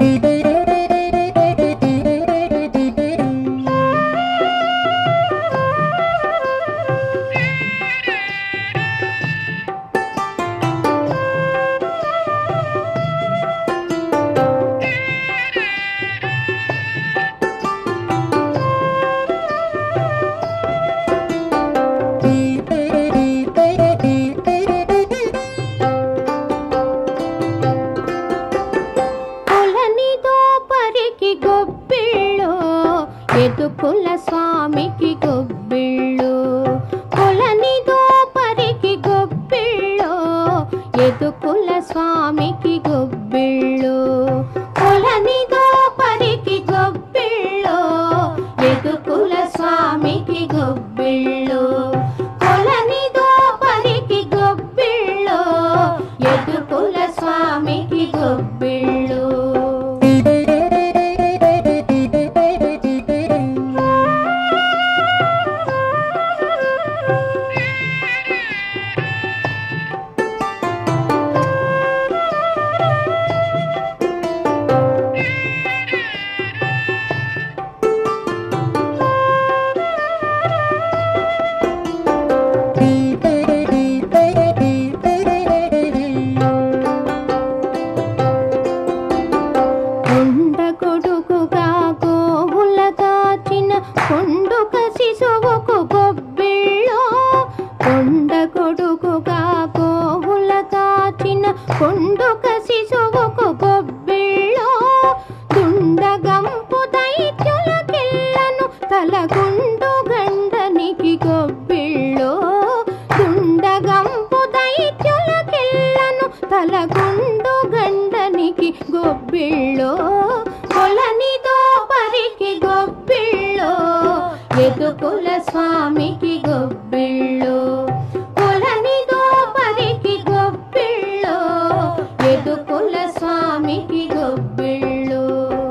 ఎదుకుల స్వామికి గొబ్బిళ్ళు కొలనిదో పరికి గొబ్బిళ్ళు ఎదుకుల స్వామికి గొబ్బిళ్ళు కొలనిదో పరికి గొబ్బిళ్ళు ఎదుకుల స్వామికి గొబ్బిళ్ళు కొలనిదో పరికి గొబ్బిళ్ళు ఎదుకుల స్వామికి గొబ్బిళ్ళు కొండొక శిశువుకు గొబ్బిళ్ళు కొండ కొడుకుగా గోవుల కాచిన కొండొక శిశువుకు గొబ్బిళ్ళు దుండగంపు దైత్యుల కిల్లను తలగుండు గండనికి గొబ్బిళ్ళు దుండగంపు దైత్యుల కిల్లను తలగుండు గండనికి గొబ్బిళ్ళు కొలనిదో పరికి గొబ్బిళ్ళు ఎదుకుల స్వామికి గొబ్బిళ్ళు కొలనిదో పరికి గొబ్బిళ్ళు ఎదుకుల స్వామికి గొబ్బిళ్ళు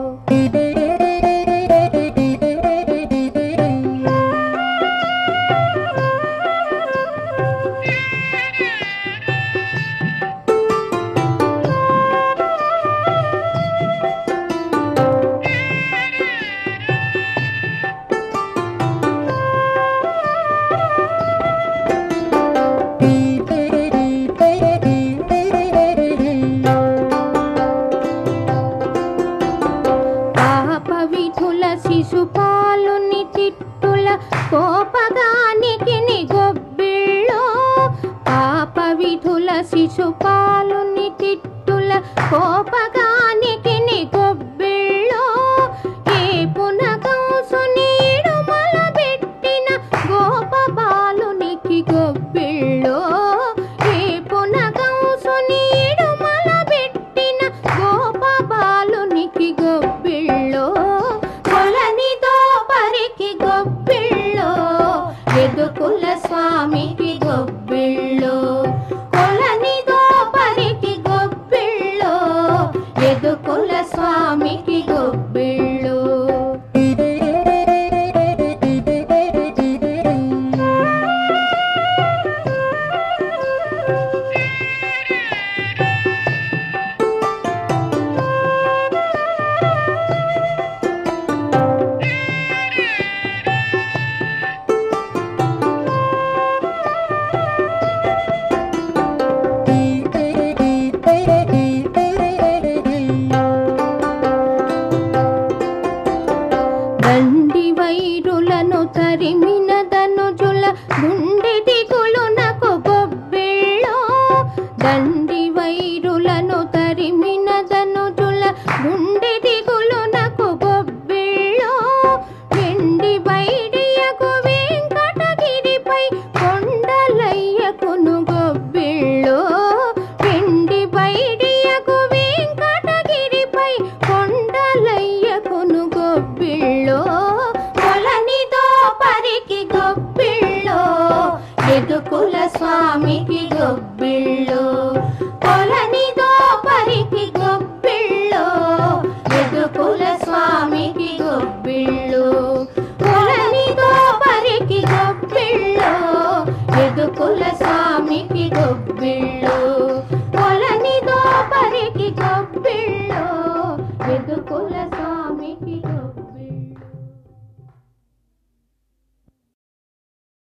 శిశుపాలుని తిట్టుల కోపగానికి గొబ్బిళ్ళు పాప విధుల శిశుపాలుని తిట్టుల కోపగానికి గొబ్బిళ్ళు ఏ పునకంసుని ఇడుమల పెట్టిన గోప బాలునికి గొబ్బిళ్ళు ఏ పునకంసుని ఇడుమల పెట్టిన గోప బాలునికి గొబ్బిళ్ళు కొలనిదో పరికి గొబ్బిళ్ళు ఎదుకుల స్వామికి గొబ్బిళ్ళు కొలనిదో పరికి గొబ్బిళ్ళు ఎదుకుల స్వామికి గొబ్బిళ్ళు దండి వైరులను తరిమిన ధనుజుల గుండె దిగులునకు గొబ్బిళ్ళు దండి వైరులను తరిమిన ధనుజుల గుండె దిగులునకు గొబ్బిళ్ళు వెండి వైడియకు వెంకటగిరిపై కొండలయ్యకును గొబ్బిళ్ళు వెండి వైడియకు వెంకటగిరిపై కొండలయ్యకును గొబ్బిళ్ళు కొలనిదో పరికి గొబ్బిళ్ళు ఎదుకుల స్వామికి గొబ్బిళ్ళు కొలనిదో పరికి గొబ్బిళ్ళు ఎదుకుల స్వామికి గొబ్బిళ్ళు కొలనిదో పరికి గొబ్బిళ్ళు ఎదుకుల స్వామికి గొబ్బిళ్ళు కొలనిదో పరికి గొబ్బిళ్ళు ఎదుకుల